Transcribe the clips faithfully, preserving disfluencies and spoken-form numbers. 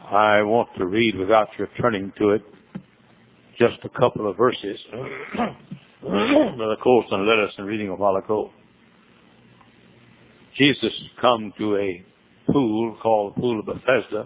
I want to read without your turning to it just a couple of verses. Brother Colson led us in reading a while ago. Jesus come to a pool called the Pool of Bethesda,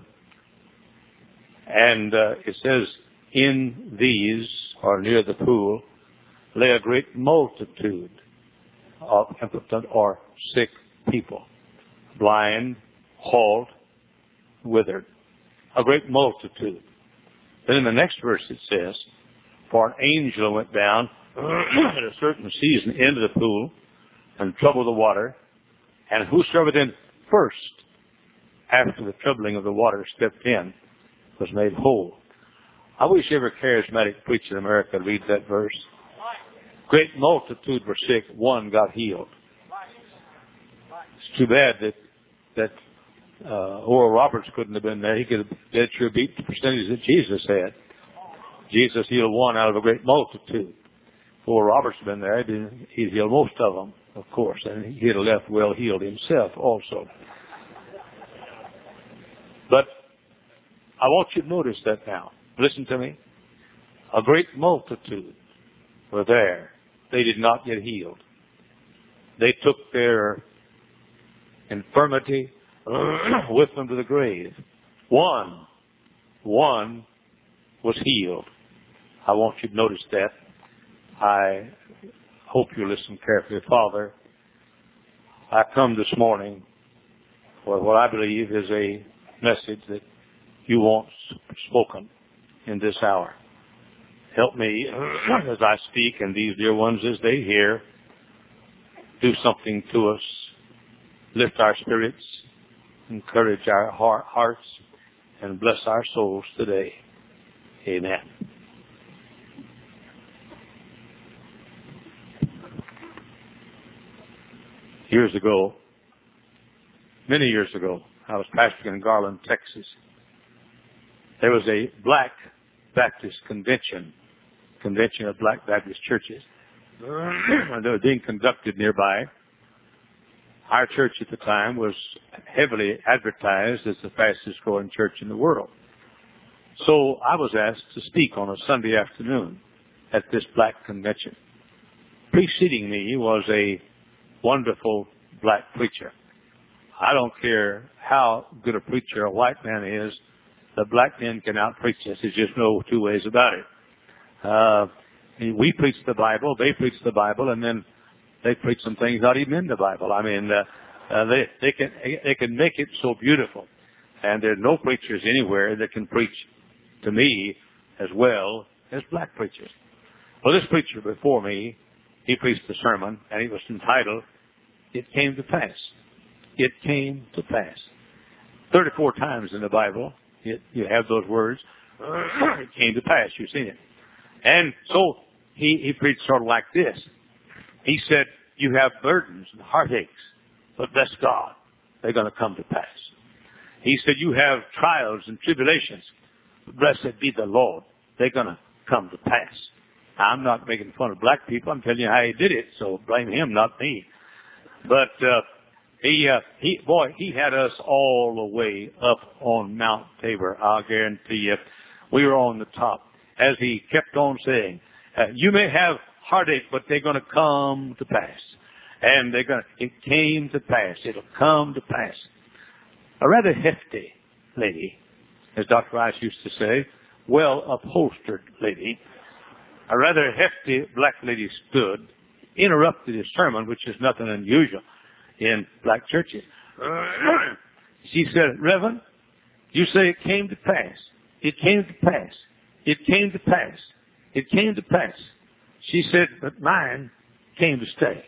and uh, it says, in these, or near the pool, lay a great multitude of impotent or sick people, blind, halt, withered. A great multitude. Then in the next verse it says, for an angel went down at a certain season into the pool and troubled the water, and whosoever then first, after the troubling of the water, stepped in, was made whole. I wish every charismatic preacher in America would read that verse. Great multitude were sick, one got healed. It's too bad that that uh, Oral Roberts couldn't have been there. He could have dead sure beat the percentage that Jesus had. Jesus healed one out of a great multitude. If Oral Roberts had been there, he'd, he'd healed most of them, of course, and he'd have left well healed himself also. But I want you to notice that now. Listen to me. A great multitude were there. They did not get healed. They took their infirmity with them to the grave. One, one was healed. I want you to notice that. I hope you listen carefully. Father, I come this morning for what I believe is a message that you want spoken in this hour. Help me as I speak and these dear ones as they hear. Do something to us. Lift our spirits. Encourage our hearts. And bless our souls today. Amen. Years ago, many years ago, I was pastoring in Garland, Texas. There was a Black Baptist convention, convention of Black Baptist churches. They were being conducted nearby. Our church at the time was heavily advertised as the fastest growing church in the world. So I was asked to speak on a Sunday afternoon at this black convention. Preceding me was a wonderful black preacher. I don't care how good a preacher a white man is, the black men can out-preach us. There's just no two ways about it. Uh, we preach the Bible, they preach the Bible, and then they preach some things not even in the Bible. I mean, uh, uh, they, they can they can make it so beautiful. And there are no preachers anywhere that can preach to me as well as black preachers. Well, this preacher before me, he preached a sermon, and it was entitled, It Came to Pass. It came to pass. thirty-four times in the Bible, it, you have those words. It came to pass. You've seen it. And so he, he preached sort of like this. He said, you have burdens and heartaches, but bless God, they're going to come to pass. He said, you have trials and tribulations, but blessed be the Lord, they're going to come to pass. I'm not making fun of black people. I'm telling you how he did it, so blame him, not me. But uh, he, uh, he, boy, he had us all the way up on Mount Tabor. I'll guarantee you, we were on the top. As he kept on saying, uh, you may have heartache, but they're going to come to pass. And they're going to, it came to pass. It'll come to pass. A rather hefty lady, as Doctor Rice used to say, well upholstered lady, a rather hefty black lady stood, interrupted his sermon, which is nothing unusual in black churches. She said, Reverend, you say it came to pass. It came to pass. It came to pass. It came to pass. She said, but mine came to stay.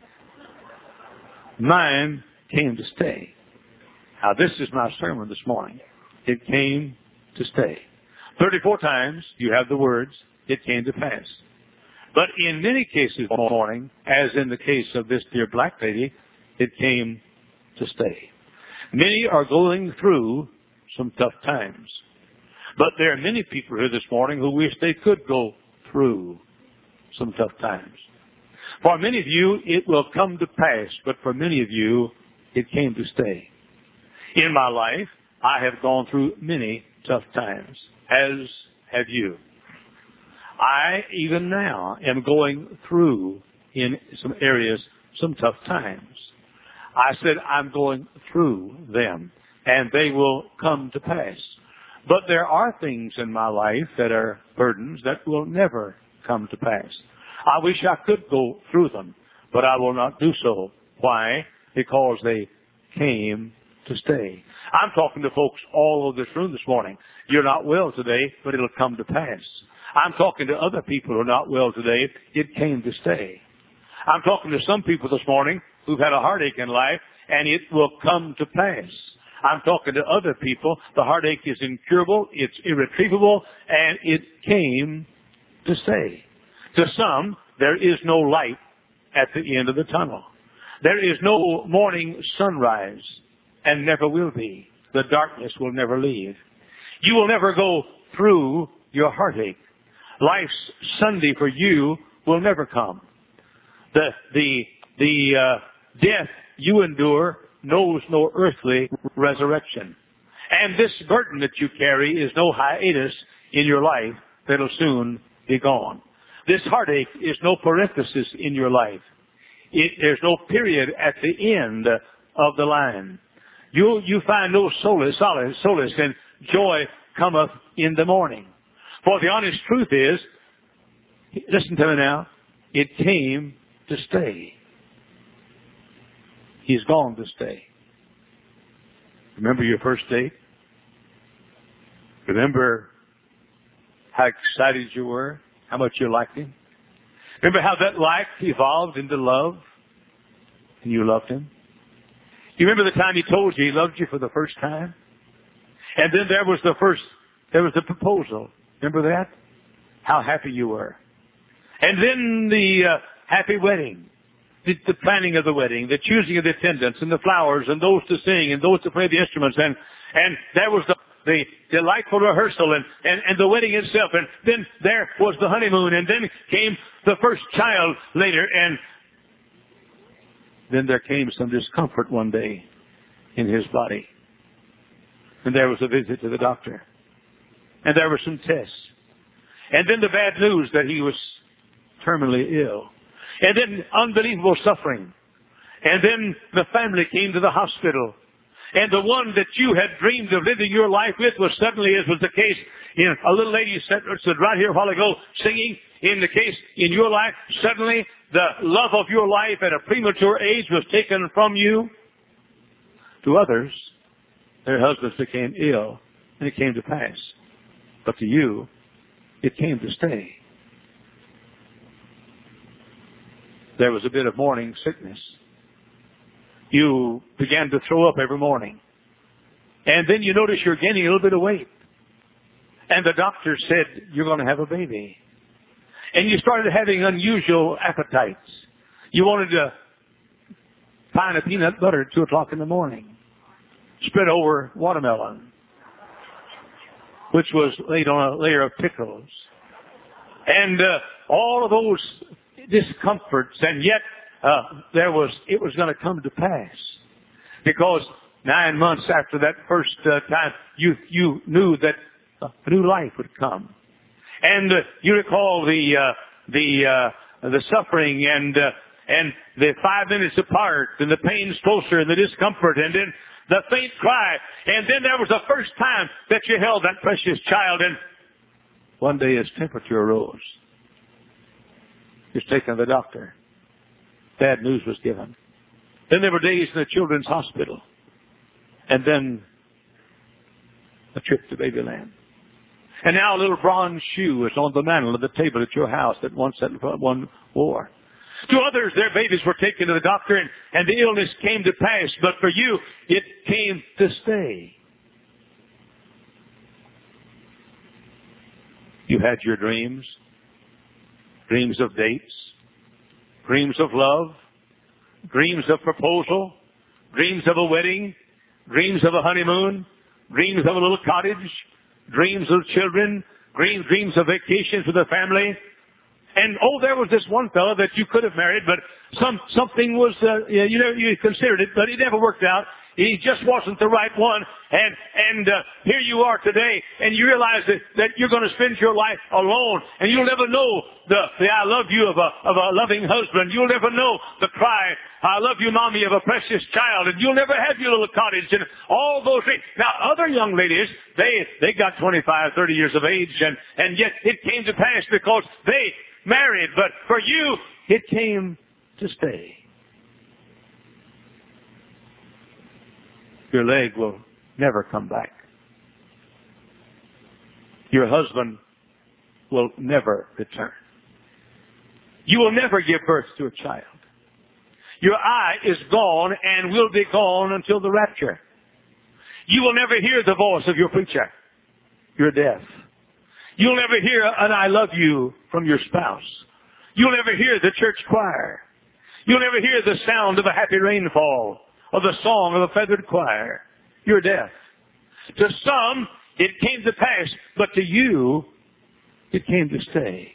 Mine came to stay. Now, this is my sermon this morning. It came to stay. thirty-four times you have the words, it came to pass. But in many cases this morning, as in the case of this dear black lady, it came to stay. Many are going through some tough times. But there are many people here this morning who wish they could go through some tough times. For many of you, it will come to pass, but for many of you, it came to stay. In my life, I have gone through many tough times, as have you. I, even now, am going through, in some areas, some tough times. I said I'm going through them, and they will come to pass. But there are things in my life that are burdens that will never come to pass. I wish I could go through them, but I will not do so. Why? Because they came to stay. I'm talking to folks all over this room this morning. You're not well today, but it'll come to pass. I'm talking to other people who are not well today. It came to stay. I'm talking to some people this morning who've had a heartache in life, and it will come to pass. I'm talking to other people. The heartache is incurable, it's irretrievable, and it came to stay. To some, there is no light at the end of the tunnel. There is no morning sunrise, and never will be. The darkness will never leave. You will never go through your heartache. Life's Sunday for you will never come. The, the, the, uh, death you endure knows no earthly resurrection. And this burden that you carry is no hiatus in your life that'll soon be gone. This heartache is no parenthesis in your life. It, there's no period at the end of the line. You, you find no solace, solace, solace, and joy cometh in the morning. For the honest truth is, listen to me now, it came to stay. He's gone to stay. Remember your first date? Remember how excited you were? How much you liked him? Remember how that like evolved into love? And you loved him? You remember the time he told you he loved you for the first time? And then there was the first, there was the proposal. Remember that? How happy you were. And then the uh, happy wedding. The, the planning of the wedding, the choosing of the attendants and the flowers and those to sing and those to play the instruments, and, and there was the, the delightful rehearsal and, and, and the wedding itself, and then there was the honeymoon, and then came the first child later, and then there came some discomfort one day in his body. And there was a visit to the doctor. And there were some tests. And then the bad news that he was terminally ill. And then unbelievable suffering. And then the family came to the hospital. And the one that you had dreamed of living your life with was suddenly, as was the case, you know, a little lady said, stood right here a while ago singing. In the case in your life, suddenly the love of your life at a premature age was taken from you. To others, their husbands became ill, and it came to pass. But to you, it came to stay. There was a bit of morning sickness. You began to throw up every morning. And then you notice you're gaining a little bit of weight. And the doctor said, you're going to have a baby. And you started having unusual appetites. You wanted to find a peanut butter at two o'clock in the morning, spread over watermelon, which was laid on a layer of pickles. And uh, all of those discomforts, and yet uh, there was it was going to come to pass, because nine months after that first uh, time, you you knew that a new life would come, and uh, you recall the uh, the uh, the suffering and uh, and the five minutes apart, and the pains closer, and the discomfort, and then the faint cry, and then there was the first time that you held that precious child, and one day his temperature rose. He was taken to the doctor. Bad news was given. Then there were days in the children's hospital. And then a trip to Babyland. And now a little bronze shoe is on the mantel of the table at your house that once that one wore. To others, their babies were taken to the doctor, and, and the illness came to pass. But for you, it came to stay. You had your dreams. Dreams of dates, dreams of love, dreams of proposal, dreams of a wedding, dreams of a honeymoon, dreams of a little cottage, dreams of children, dreams, dreams of vacations with the family. And oh, there was this one fellow that you could have married, but some something was, uh, you know, you considered it, but it never worked out. he just wasn't the right one. And, and, uh, here you are today, and you realize that, that you're going to spend your life alone, and you'll never know the, the I love you of a, of a loving husband. You'll never know the cry, I love you, mommy, of a precious child, and you'll never have your little cottage and all those things. Now, other young ladies, they, they got twenty-five, thirty years of age, and, and yet it came to pass because they married. But for you, it came to stay. Your leg will never come back. Your husband will never return. You will never give birth to a child. Your eye is gone and will be gone until the rapture. You will never hear the voice of your preacher. You're deaf. You'll never hear an I love you from your spouse. You'll never hear the church choir. You'll never hear the sound of a happy rainfall or the song of a feathered choir. You're deaf. To some, it came to pass, but to you, it came to stay.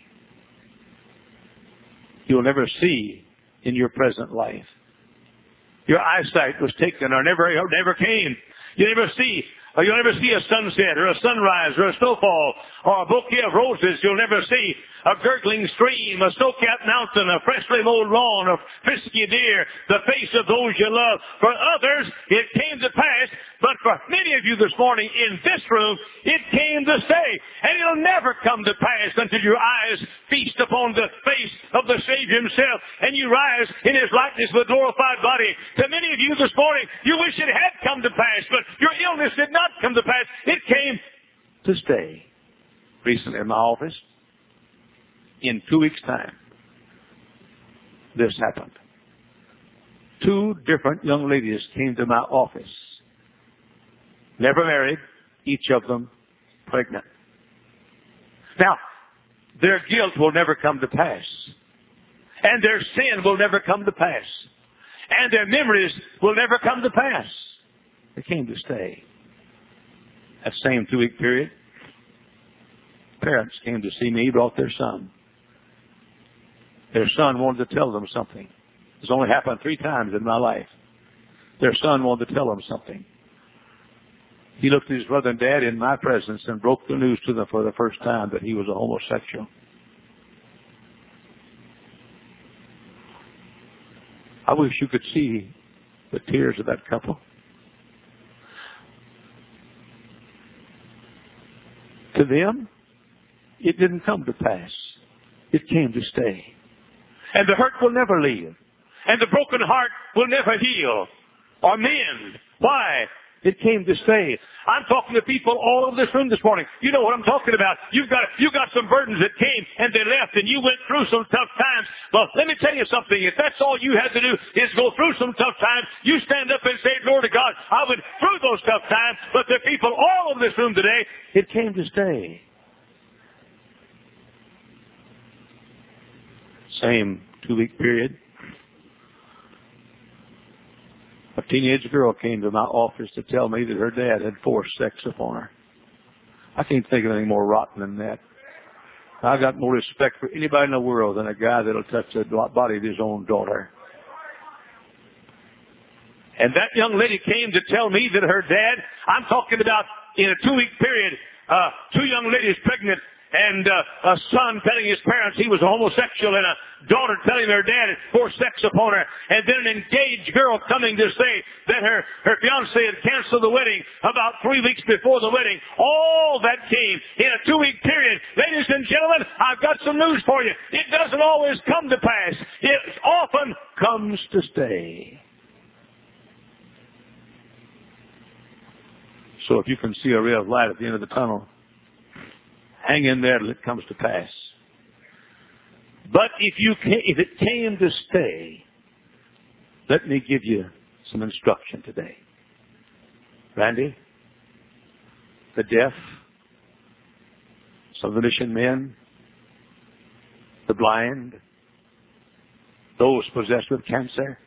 You'll never see in your present life. Your eyesight was taken or never, or never came. You never see, or you'll never see a sunset or a sunrise or a snowfall or a bouquet of roses. You'll never see a gurgling stream, a snow-capped mountain, a freshly mowed lawn, a frisky deer, the face of those you love. For others, it came to pass, but for many of you this morning in this room, it came to stay. And it'll never come to pass until your eyes feast upon the face of the Savior himself and you rise in his likeness with a glorified body. To many of you this morning, you wish it had come to pass, but your illness did not come to pass. It came to stay. Recently in my office, in two weeks' time, this happened. Two different young ladies came to my office. Never married, each of them pregnant. Now, their guilt will never come to pass. And their sin will never come to pass. And their memories will never come to pass. They came to stay. That same two-week period, parents came to see me, brought their son. Their son wanted to tell them something. It's only happened three times in my life. Their son wanted to tell them something. He looked at his brother and dad in my presence and broke the news to them for the first time that he was a homosexual. I wish you could see the tears of that couple. To them, it didn't come to pass. It came to stay. And the hurt will never leave. And the broken heart will never heal or mend. Why? It came to stay. I'm talking to people all over this room this morning. You know what I'm talking about. You've got, you got some burdens that came and they left and you went through some tough times. Well, let me tell you something. If that's all you had to do is go through some tough times, you stand up and say, Lord of God, I went through those tough times. But there are people all over this room today, it came to stay. Same two-week period. A teenage girl came to my office to tell me that her dad had forced sex upon her. I can't think of anything more rotten than that. I got more respect for anybody in the world than a guy that'll touch the body of his own daughter. And that young lady came to tell me that her dad, I'm talking about in a two-week period, uh, two young ladies pregnant, and uh, a son telling his parents he was a homosexual, and a daughter telling her dad had forced sex upon her, and then an engaged girl coming to say that her, her fiancé had canceled the wedding about three weeks before the wedding. All that came in a two-week period. Ladies and gentlemen, I've got some news for you. It doesn't always come to pass. It often comes to stay. So if you can see a ray of light at the end of the tunnel, hang in there till it comes to pass. But if you can, if it came to stay, let me give you some instruction today. Randy, the deaf, some of the mission men, the blind, those possessed with cancer,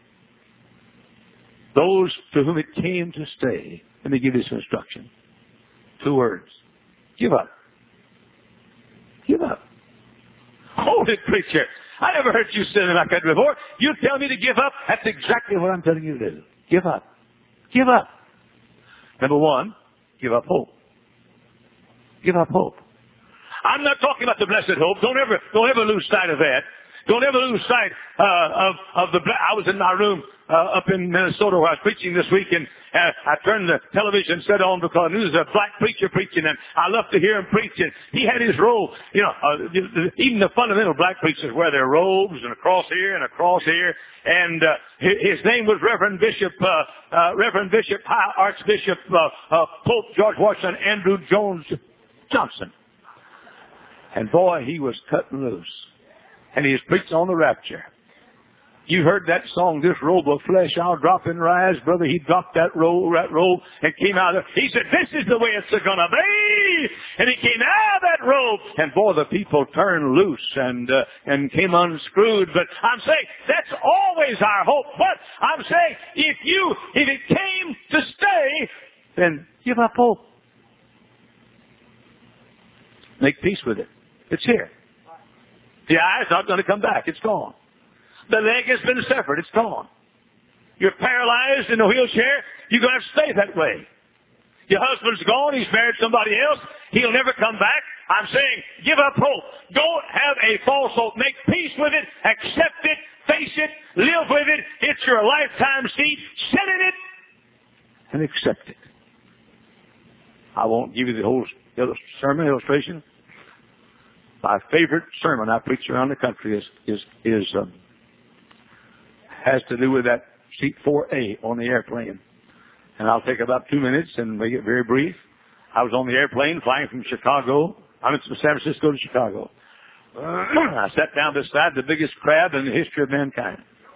those to whom it came to stay. Let me give you some instruction. Two words. Give up. Give up. Hold it, preacher. I never heard you say it like that before. You tell me to give up. That's exactly what I'm telling you to do. Give up. Give up. Number one, give up hope. Give up hope. I'm not talking about the blessed hope. Don't ever, don't ever lose sight of that. Don't ever lose sight uh, of of the. I was in my room uh, up in Minnesota where I was preaching this week, and uh, I turned the television set on because I knew there was a black preacher preaching, and I love to hear him preach. And he had his robe. You know, uh, even the fundamental black preachers wear their robes and a cross here and a cross here. And uh, his name was Reverend Bishop, uh, uh, Reverend Bishop, High Archbishop uh, uh, Pope George Washington Andrew Jones Johnson. And boy, he was cutting loose. And he was preaching on the rapture. You heard that song, This Robe of Flesh I'll Drop and Rise. Brother, he dropped that robe, that robe and came out of it. He said, this is the way it's going to be. And he came out of that robe. And boy, the people turned loose and uh, and came unscrewed. But I'm saying, that's always our hope. But I'm saying, if you, if it came to stay, then give up hope. Make peace with it. It's here. The eye's not going to come back. It's gone. The leg has been severed. It's gone. You're paralyzed in a wheelchair. You're going to have to stay that way. Your husband's gone. He's married somebody else. He'll never come back. I'm saying, give up hope. Don't have a false hope. Make peace with it. Accept it. Face it. Live with it. It's your lifetime seed. Sit in it and accept it. I won't give you the whole sermon illustration. My favorite sermon I preach around the country is is is um, has to do with that seat four A on the airplane, and I'll take about two minutes and make it very brief. I was on the airplane flying from Chicago. I went from San Francisco to Chicago. Uh, I sat down beside the biggest crab in the history of mankind.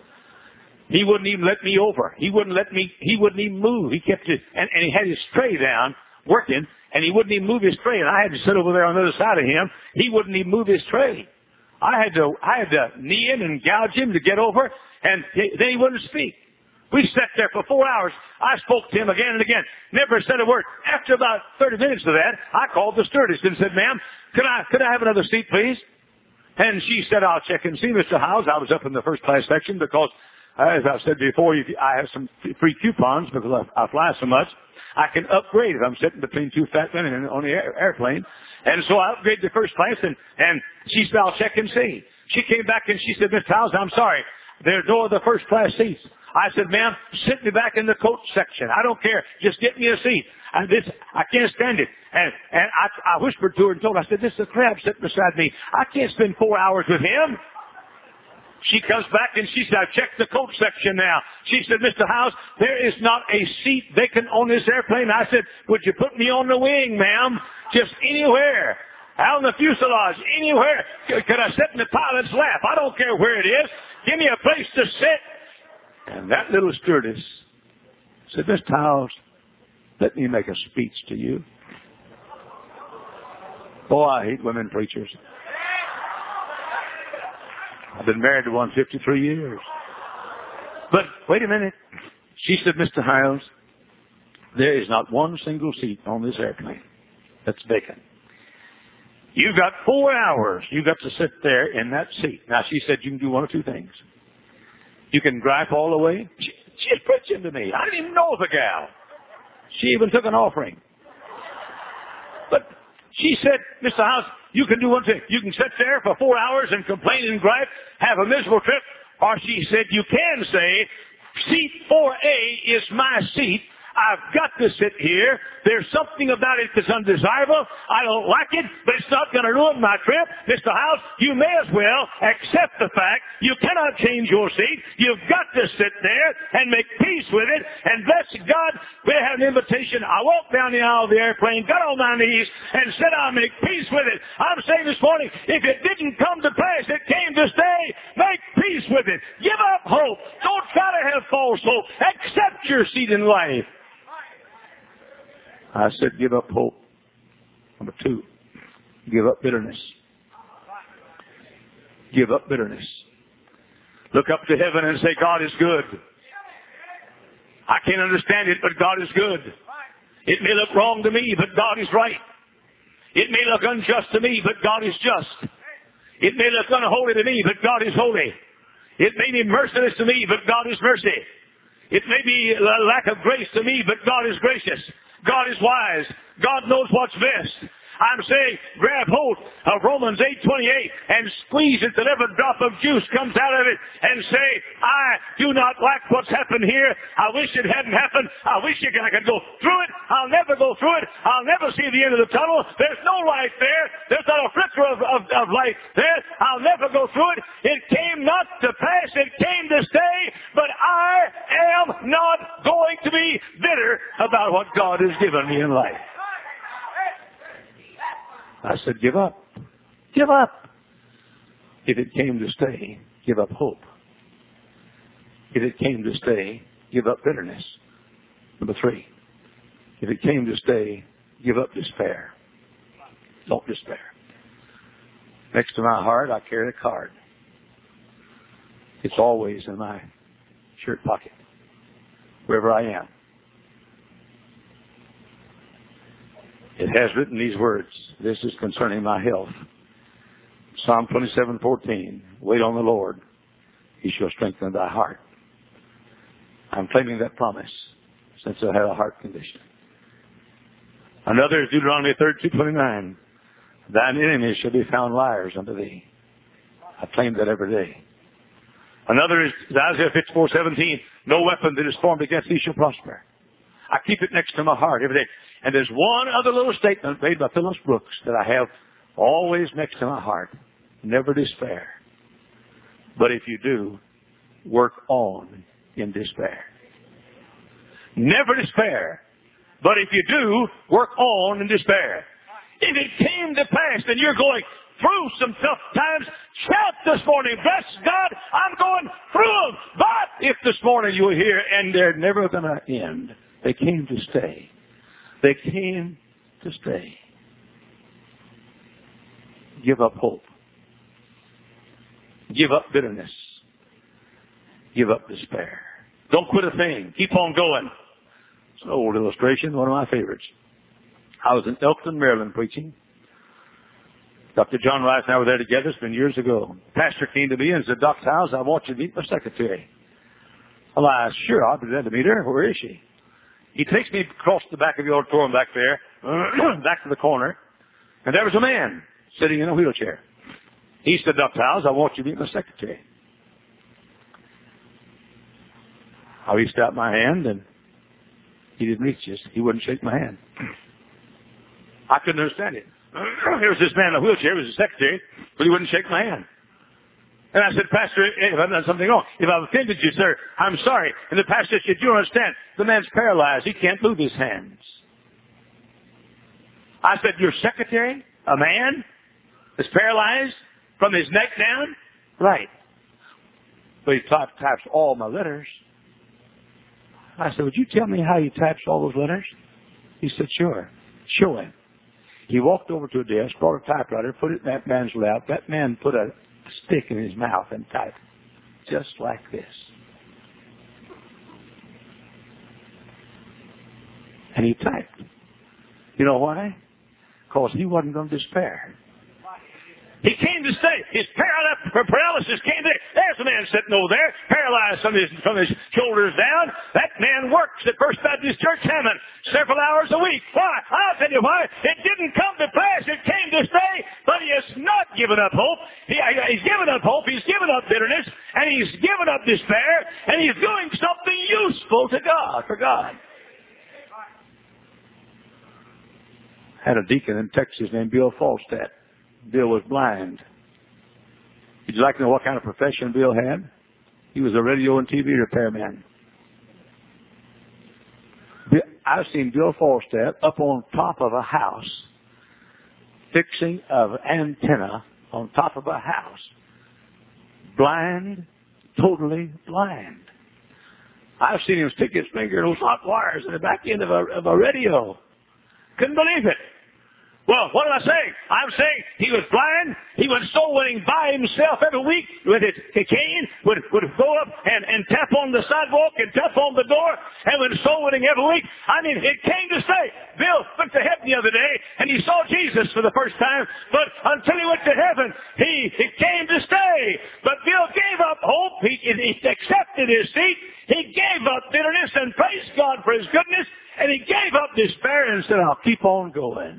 He wouldn't even let me over. He wouldn't let me. He wouldn't even move. He kept it, and, and he had his tray down working. And he wouldn't even move his tray, and I had to sit over there on the other side of him. He wouldn't even move his tray. I had to, I had to knee in and gouge him to get over, and he, then he wouldn't speak. We sat there for four hours. I spoke to him again and again. Never said a word. After about thirty minutes of that, I called the stewardess and said, "Ma'am, could I, could I have another seat, please?" And she said, "I'll check and see, Mister Howes." I was up in the first class section because, uh, as I've said before, you, I have some free coupons because I, I fly so much. I can upgrade if I'm sitting between two fat men on the air, airplane. And so I upgraded to first class, and, and she said, "I'll check and see." She came back and she said, "Mister Howes, I'm sorry. There's no other first class seats." I said, "Ma'am, sit me back in the coach section. I don't care. Just get me a seat. I, this, I can't stand it." And, and I, I whispered to her and told her, I said, "This is a crab sitting beside me. I can't spend four hours with him." She comes back and she said, "I've checked the coach section now." She said, "Mister Howes, there is not a seat vacant on this airplane." I said, "Would you put me on the wing, ma'am? Just anywhere. Out in the fuselage, anywhere. Could I sit in the pilot's lap? I don't care where it is. Give me a place to sit." And that little stewardess said, "Mister Howes, let me make a speech to you." Boy, I hate women preachers. I've been married to one fifty-three years. But wait a minute. She said, "Mister Howes, there is not one single seat on this airplane that's vacant. You've got four hours. You've got to sit there in that seat." Now, she said you can do one of two things. You can gripe all the way. She, she's preaching to me. I didn't even know the gal. She even took an offering. But she said, "Mister Howes, you can do one thing. You can sit there for four hours and complain and gripe, have a miserable trip." Or she said, "You can say, seat four A is my seat. I've got to sit here. There's something about it that's undesirable. I don't like it, but it's not going to ruin my trip. Mister Howes, you may as well accept the fact you cannot change your seat. You've got to sit there and make peace with it. And bless God, we had an invitation. I walked down the aisle of the airplane, got on my knees, and said I'll make peace with it. I'm saying this morning, if it didn't come to pass, it came to stay. Make peace with it. Give up hope. Don't try to have false hope. Accept your seat in life. I said, give up hope. Number two, give up bitterness. Give up bitterness. Look up to heaven and say, "God is good. I can't understand it, but God is good. It may look wrong to me, but God is right. It may look unjust to me, but God is just. It may look unholy to me, but God is holy. It may be merciless to me, but God is mercy. It may be a lack of grace to me, but God is gracious. God is wise. God knows what's best. I'm saying grab hold of Romans eight twenty-eight and squeeze it till every drop of juice comes out of it and say, I do not like what's happened here. I wish it hadn't happened. I wish I could go through it. I'll never go through it. I'll never see the end of the tunnel. There's no light there. There's not a flicker of, of, of light there. I'll never go through it. It came not to pass. It came to stay. But I am not going to be bitter about what God has given me in life. I said, give up. Give up. If it came to stay, give up hope. If it came to stay, give up bitterness. Number three, if it came to stay, give up despair. Don't despair. Next to my heart, I carry a card. It's always in my shirt pocket, wherever I am. It has written these words. This is concerning my health. Psalm twenty-seven fourteen. Wait on the Lord. He shall strengthen thy heart. I'm claiming that promise since I had a heart condition. Another is Deuteronomy thirty-two twenty-nine. Thine enemies shall be found liars unto thee. I claim that every day. Another is Isaiah fifty-four seventeen. No weapon that is formed against thee shall prosper. I keep it next to my heart every day. And there's one other little statement made by Phyllis Brooks that I have always next to my heart. Never despair. But if you do, work on in despair. Never despair. But if you do, work on in despair. If it came to pass and you're going through some tough times, shout this morning, bless God, I'm going through them. But if this morning you were here and they're never going to end, they came to stay. They came to stay. Give up hope. Give up bitterness. Give up despair. Don't quit a thing. Keep on going. It's an old illustration, one of my favorites. I was in Elkton, Maryland preaching. Doctor John Rice and I were there together. It's been years ago. The pastor came to me and said, Doctor Howes, I want you to meet my secretary. Well, I said, sure, I'll be glad to meet her. Where is she? He takes me across the back of the auditorium back there, back to the corner, and there was a man sitting in a wheelchair. He said, Doctor Howes, I want you to meet my secretary. I reached out my hand, and he didn't reach us. He wouldn't shake my hand. I couldn't understand it. There was this man in a wheelchair, he was the secretary, but he wouldn't shake my hand. And I said, Pastor, if I've done something wrong, if I've offended you, sir, I'm sorry. And the pastor said, you don't understand. The man's paralyzed. He can't move his hands. I said, your secretary, a man, is paralyzed from his neck down? Right. But he types, types all my letters. I said, would you tell me how he types all those letters? He said, sure. Show him. He walked over to a desk, brought a typewriter, put it in that man's lap. That man put a stick in his mouth and typed just like this. And he typed. You know why? Because he wasn't going to despair. He came to stay. His paralysis came there. There's a man sitting over there, paralyzed from his, from his shoulders down. That man works at First Baptist Church Hammond several hours a week. Why? I'll tell you why. It didn't come to pass. It came to stay, but he has not given up hope. He, he's given up hope. He's given up bitterness, and he's given up despair, and he's doing something useful to God, for God. I had a deacon in Texas named Bill Falstad. Bill was blind. Would you like to know what kind of profession Bill had? He was a radio and T V repairman. I've seen Bill Falstad up on top of a house, fixing an antenna on top of a house. Blind, totally blind. I've seen him stick his finger in those hot wires in the back end of a, of a radio. Couldn't believe it. Well, what am I saying? I'm saying he was blind. He was soul winning by himself every week with his cane, would, would go up and, and tap on the sidewalk and tap on the door, and was soul winning every week. I mean, it came to stay. Bill went to heaven the other day, and he saw Jesus for the first time, but until he went to heaven, he, it came to stay. But Bill gave up hope. He, he accepted his seat. He gave up bitterness and praised God for his goodness, and he gave up despair and said, I'll keep on going.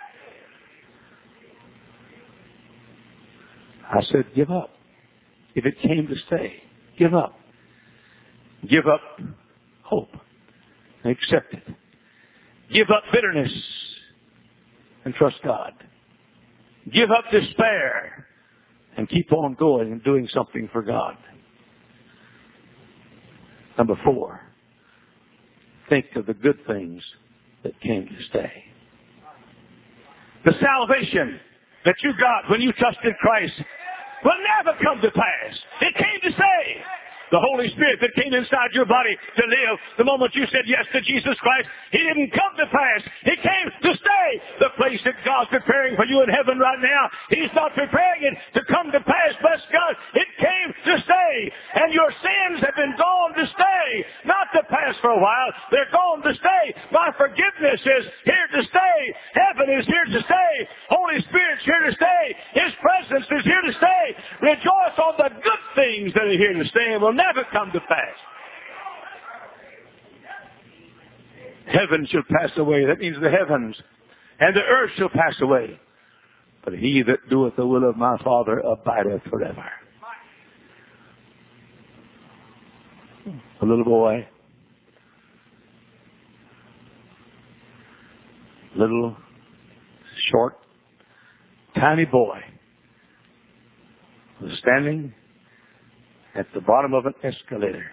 I said, give up. If it came to stay, give up. Give up hope and accept it. Give up bitterness and trust God. Give up despair and keep on going and doing something for God. Number four, think of the good things that came to stay. The salvation that you got when you trusted Christ will never come to pass. It came to stay. The Holy Spirit that came inside your body to live the moment you said yes to Jesus Christ, He didn't come to pass. He came to stay. The place that God's preparing for you in heaven right now, He's not preparing it to come to pass. Bless God. It came to stay. And your sins have been gone to stay. Not to pass for a while. They're gone to stay. My forgiveness is here to stay. Heaven is here to stay. Holy Spirit's here to stay. His presence is here to stay. Rejoice on the good things that are here to stay and will never come to pass. Heaven shall pass away. That means the heavens and the earth shall pass away. But he that doeth the will of my Father abideth forever. A little boy, little, short, tiny boy was standing at the bottom of an escalator,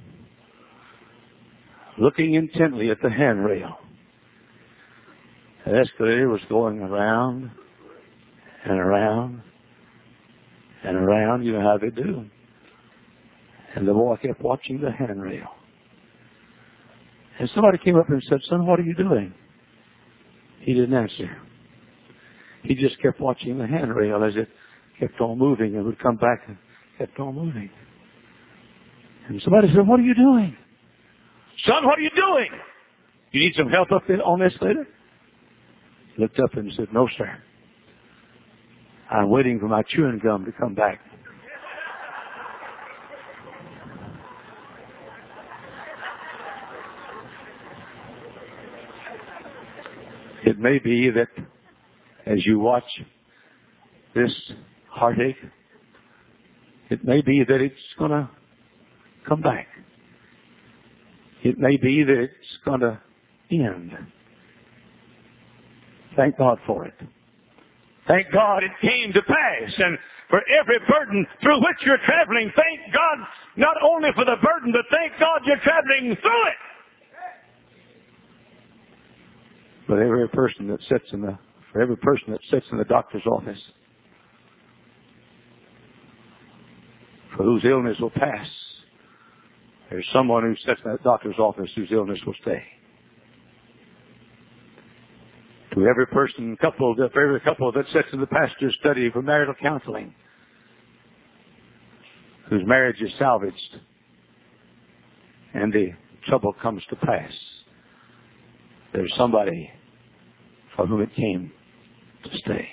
looking intently at the handrail. The escalator was going around and around and around. You know how they do. And the boy kept watching the handrail. And somebody came up and said, "Son, what are you doing?" He didn't answer. He just kept watching the handrail as it kept on moving and would come back and kept on moving. And somebody said, "What are you doing?" "Son, what are you doing? You need some help up there on the escalator?" He looked up and said, "No, sir. I'm waiting for my chewing gum to come back." It may be that as you watch this heartache, it may be that it's going to come back. It may be that it's going to end. Thank God for it. Thank God it came to pass. And for every burden through which you're traveling, thank God not only for the burden, but thank God you're traveling through it. But every person that sits in the, for every person that sits in the doctor's office, for whose illness will pass, there's someone who sits in that doctor's office whose illness will stay. To every person, couple, for every couple that sits in the pastor's study for marital counseling, whose marriage is salvaged, and the trouble comes to pass, there's somebody for whom it came to stay.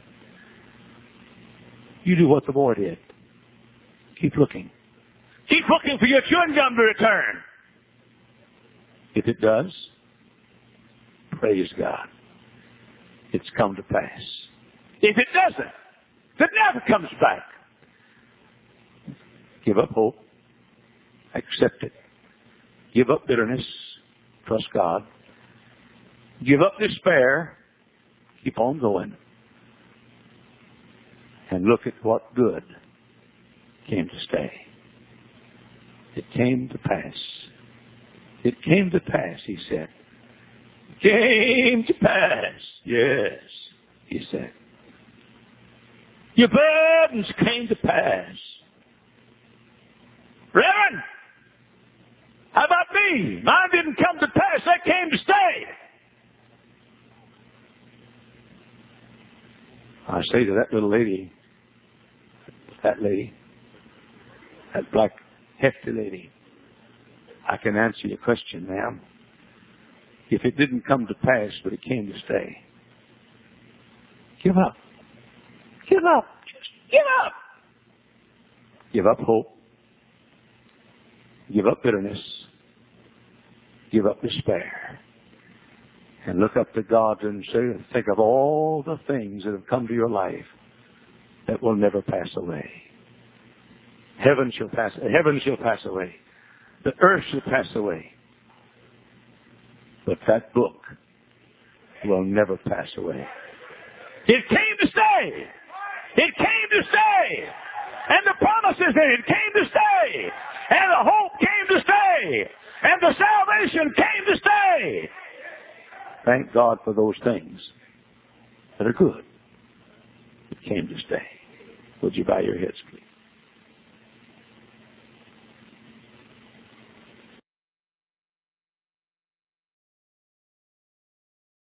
You do what the boy did. Keep looking. Keep looking for your chewing gum to return. If it does, praise God. It's come to pass. If it doesn't, if it never comes back, give up hope. Accept it. Give up bitterness. Trust God. Give up despair. Keep on going. And look at what good came to stay. It came to pass. It came to pass, he said. Came to pass. Yes, he said. Your burdens came to pass. Reverend, how about me? Mine didn't come to pass. They came to stay. I say to that little lady, that lady, that black hefty lady, I can answer your question, ma'am. If it didn't come to pass, but it came to stay, give up. Give up. Just give up. Give up hope. Give up bitterness. Give up despair. And look up to God and say, think of all the things that have come to your life that will never pass away. Heaven shall pass, heaven shall pass away. The earth shall pass away. But that book will never pass away. It came to stay. It came to stay. And the promises in it came to stay. And the hope came to stay. And the salvation came to stay. Thank God for those things that are good. It came to stay. Would you bow your heads, please?